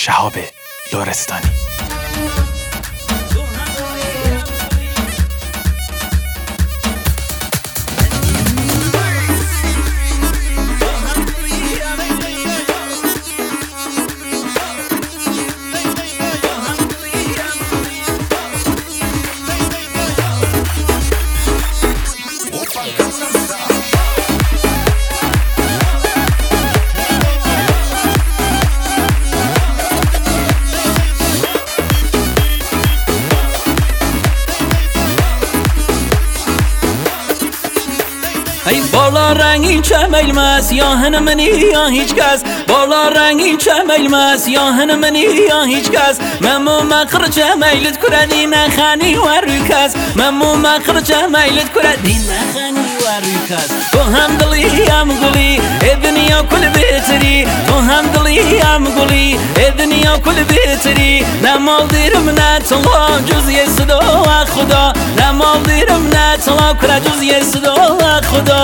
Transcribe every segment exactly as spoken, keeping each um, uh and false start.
شهاب لرستانی. ای بالا رنگین چمیل ماست یا هن منی یا هیچ کس، بالا رنگین چمیل ماست یا هن منی یا هیچ کس. ممو مخر چمیلت کردی نخانی و روی کس، ممو مخر چمیلت کردی نخانی و روی کس. تو هم دلی هم گلی دنیا کل بهتری، تو هم دلی هم گلی دنیا کل بهتری. نمال دیرم نه طلا جز یه صدا و خدا، نمال دیرم نه طلا کرد جز یه صدا و خدا.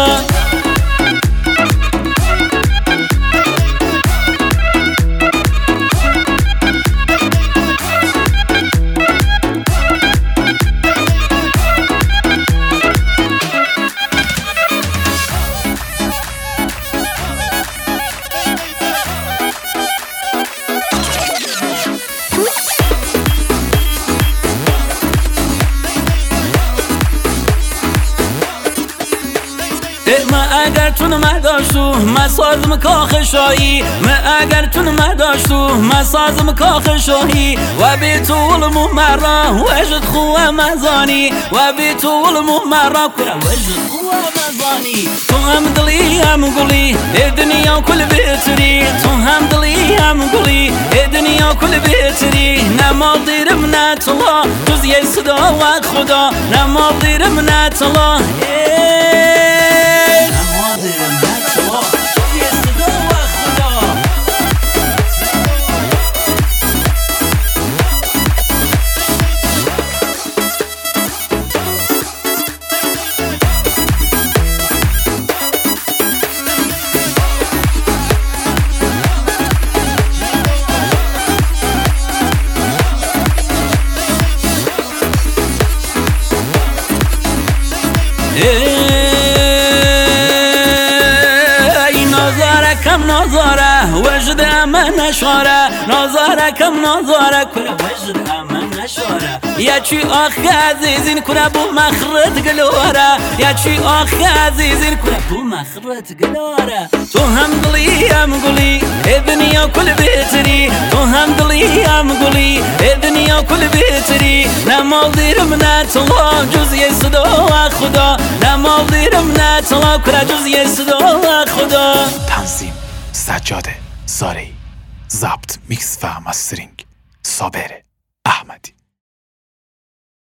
ما اگر تون مداشتو ما سازم کاخ شاهی، ما اگر تون مداشتو ما سازم کاخ شاهی. و بی طول مرا وجد خواه مزانی، و بی طول مرا کرا وجد خواه مزانی. تو هم دلی هم گلی دنیا کل بهتری، تو هم دلی هم گلی دنیا کل بهتری. نمال دیرم نه طلا جز یه صدا و خدا، نمال دیرم نه طلا. ای نازاره کم نازاره وجد امن نشاره، نازاره کم نازاره کنه وجد امن نشاره. یا چی آخی عزیزین کنه بو مخرط گلواره، یا چی آخی عزیزین کنه بو مخرط گلواره. تو هم دلی هم گلی دنیا کل بهتری، تو هم دلی هم گلی دنیا کل بهتری. نمال دیرم نه طلا جز یه صدا و خدا، نمال دیرم نه طلا کرا جز یه صدا و خدا. تنظیم سجاده زارعی، ضبط میکس و مسترینگ صابره.